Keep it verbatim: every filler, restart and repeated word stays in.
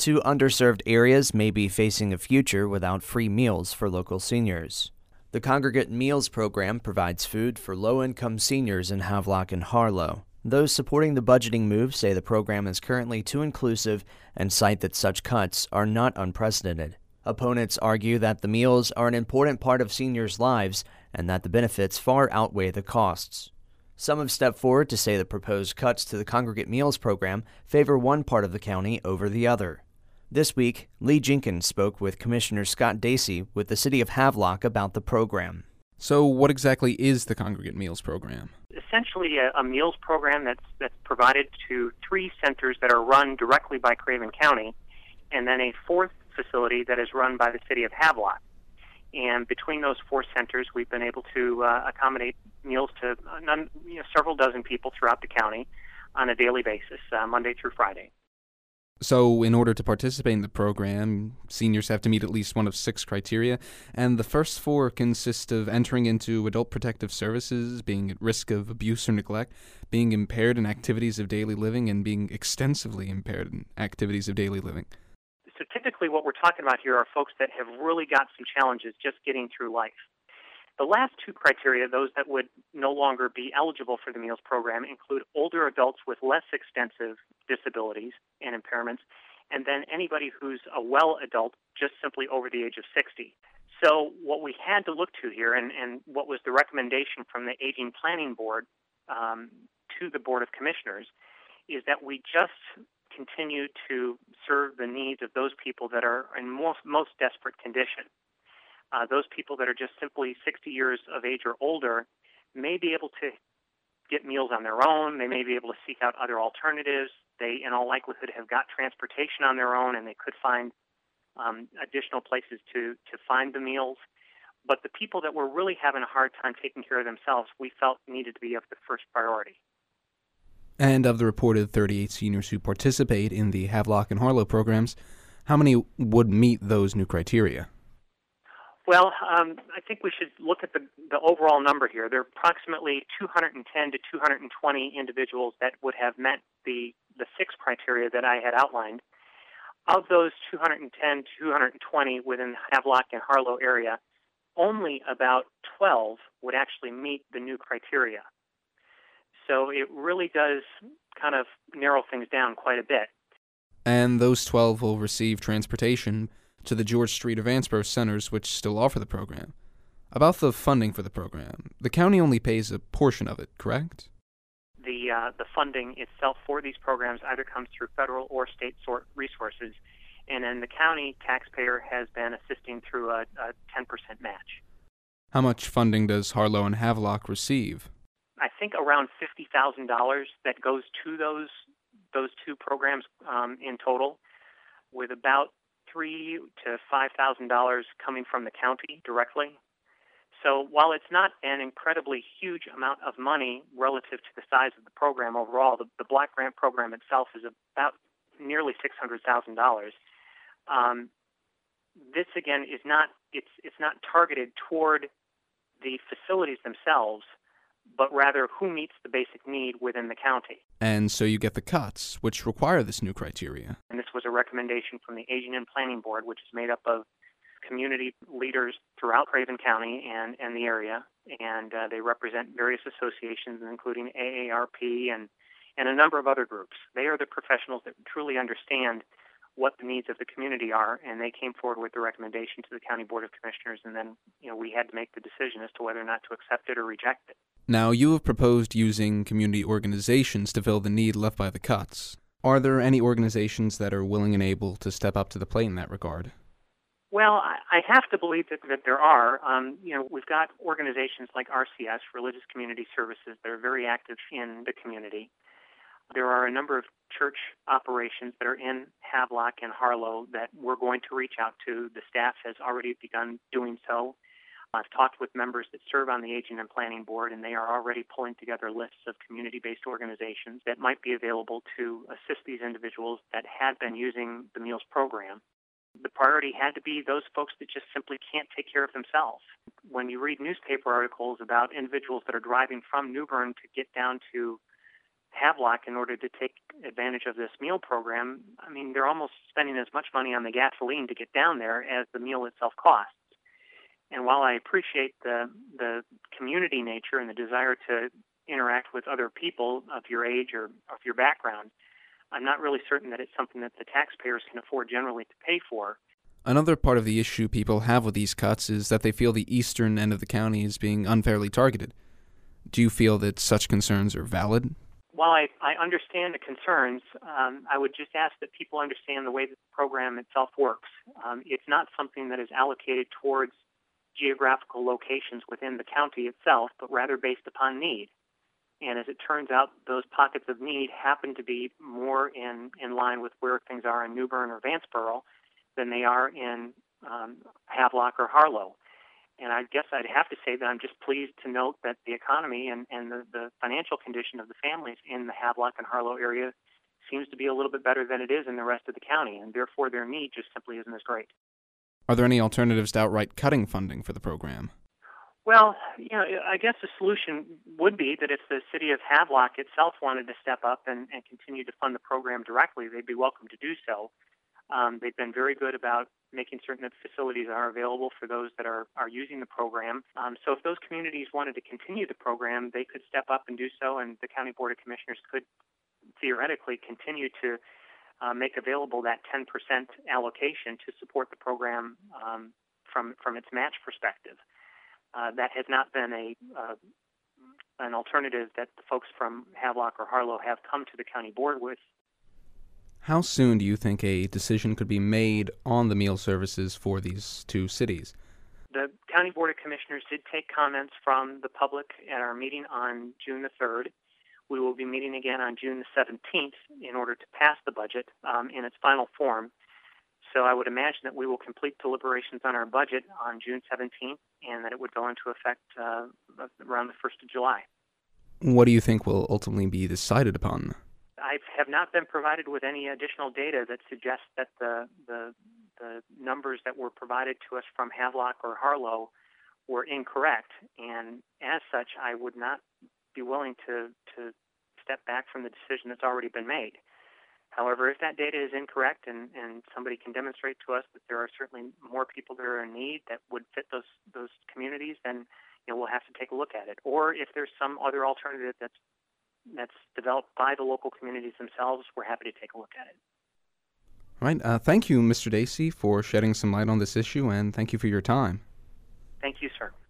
two underserved areas may be facing a future without free meals for local seniors. The Congregate Meals Program provides food for low-income seniors in Havelock and Harlow. Those supporting the budgeting move say the program is currently too inclusive and cite that such cuts are not unprecedented. Opponents argue that the meals are an important part of seniors' lives and that the benefits far outweigh the costs. Some have stepped forward to say the proposed cuts to the Congregate Meals Program favor one part of the county over the other. This week, Lee Jenkins spoke with Commissioner Scott Dacey with the City of Havelock about the program. So what exactly is the Congregate Meals Program? Essentially a, a meals program that's, that's provided to three centers that are run directly by Craven County, and then a fourth facility that is run by the City of Havelock. And between those four centers, we've been able to uh, accommodate meals to uh, none, you know, several dozen people throughout the county on a daily basis, uh, Monday through Friday. So in order to participate in the program, seniors have to meet at least one of six criteria, and the first four consist of entering into adult protective services, being at risk of abuse or neglect, being impaired in activities of daily living, and being extensively impaired in activities of daily living. So typically what we're talking about here are folks that have really got some challenges just getting through life. The last two criteria, those that would no longer be eligible for the meals program, include older adults with less extensive disabilities and impairments, and then anybody who's a well adult just simply over the age of sixty. So what we had to look to here, and, and what was the recommendation from the Aging Planning Board um, to the Board of Commissioners, is that we just continue to serve the needs of those people that are in most, most desperate condition. Uh, those people that are just simply sixty years of age or older may be able to get meals on their own. They may be able to seek out other alternatives. They, in all likelihood, have got transportation on their own, and they could find um, additional places to, to find the meals. But the people that were really having a hard time taking care of themselves, we felt needed to be of the first priority. And of the reported thirty-eight seniors who participate in the Havelock and Harlow programs, how many would meet those new criteria? Well, um, I think we should look at the, the overall number here. There are approximately two hundred ten to two hundred twenty individuals that would have met the, the six criteria that I had outlined. Of those two hundred ten to two hundred twenty within the Havelock and Harlow area, only about twelve would actually meet the new criteria. So it really does kind of narrow things down quite a bit. And those twelve will receive transportation to the George Street or Vanceboro centers, which still offer the program. About the funding for the program, the county only pays a portion of it, correct? The uh, the funding itself for these programs either comes through federal or state sort resources, and then the county taxpayer has been assisting through a, a ten percent match. How much funding does Harlow and Havelock receive? I think around fifty thousand dollars that goes to those those two programs um, in total, with about three to five thousand dollars coming from the county directly. So while it's not an incredibly huge amount of money relative to the size of the program overall, the, the Black Grant program itself is about nearly six hundred thousand dollars. Um, this again is not it's it's not targeted toward the facilities themselves, but rather who meets the basic need within the county. And so you get the cuts, which require this new criteria. And this was a recommendation from the Aging and Planning Board, which is made up of community leaders throughout Craven County and, and the area, and uh, they represent various associations, including A A R P and, and a number of other groups. They are the professionals that truly understand what the needs of the community are, and they came forward with the recommendation to the County Board of Commissioners, and then you know we had to make the decision as to whether or not to accept it or reject it. Now, you have proposed using community organizations to fill the need left by the cuts. Are there any organizations that are willing and able to step up to the plate in that regard? Well, I I have to believe that, that there are. Um, you know, we've got organizations like R C S, Religious Community Services, that are very active in the community. There are a number of church operations that are in Havelock and Harlow that we're going to reach out to. The staff has already begun doing so. I've talked with members that serve on the Aging and Planning Board, and they are already pulling together lists of community-based organizations that might be available to assist these individuals that had been using the meals program. The priority had to be those folks that just simply can't take care of themselves. When you read newspaper articles about individuals that are driving from New Bern to get down to Havelock, in order to take advantage of this meal program, I mean, they're almost spending as much money on the gasoline to get down there as the meal itself costs. And while I appreciate the the community nature and the desire to interact with other people of your age or of your background, I'm not really certain that it's something that the taxpayers can afford generally to pay for. Another part of the issue people have with these cuts is that they feel the eastern end of the county is being unfairly targeted. Do you feel that such concerns are valid? While I, I understand the concerns, um, I would just ask that people understand the way that the program itself works. Um, it's not something that is allocated towards geographical locations within the county itself, but rather based upon need. And as it turns out, those pockets of need happen to be more in, in line with where things are in New Bern or Vanceboro than they are in um, Havelock or Harlow. And I guess I'd have to say that I'm just pleased to note that the economy and, and the, the financial condition of the families in the Havelock and Harlow area seems to be a little bit better than it is in the rest of the county, and therefore their need just simply isn't as great. Are there any alternatives to outright cutting funding for the program? Well, you know, I guess the solution would be that if the city of Havelock itself wanted to step up and, and continue to fund the program directly, they'd be welcome to do so. Um, they've been very good about making certain that facilities are available for those that are, are using the program. Um, so if those communities wanted to continue the program, they could step up and do so, and the County Board of Commissioners could theoretically continue to uh, make available that ten percent allocation to support the program um, from, from its match perspective. Uh, that has not been a uh, an alternative that the folks from Havelock or Harlow have come to the county board with. How soon do you think a decision could be made on the meal services for these two cities? The County Board of Commissioners did take comments from the public at our meeting on June the third. We will be meeting again on June the seventeenth in order to pass the budget um, in its final form. So I would imagine that we will complete deliberations on our budget on June seventeenth and that it would go into effect uh, around the first of July. What do you think will ultimately be decided upon? I have not been provided with any additional data that suggests that the, the the numbers that were provided to us from Havelock or Harlow were incorrect, and as such, I would not be willing to, to step back from the decision that's already been made. However, if that data is incorrect and, and somebody can demonstrate to us that there are certainly more people that are in need that would fit those those communities, then you know, we'll have to take a look at it. Or if there's some other alternative that's that's developed by the local communities themselves, we're happy to take a look at it. All right. Uh, thank you, Mister Dacey, for shedding some light on this issue, and thank you for your time. Thank you, sir.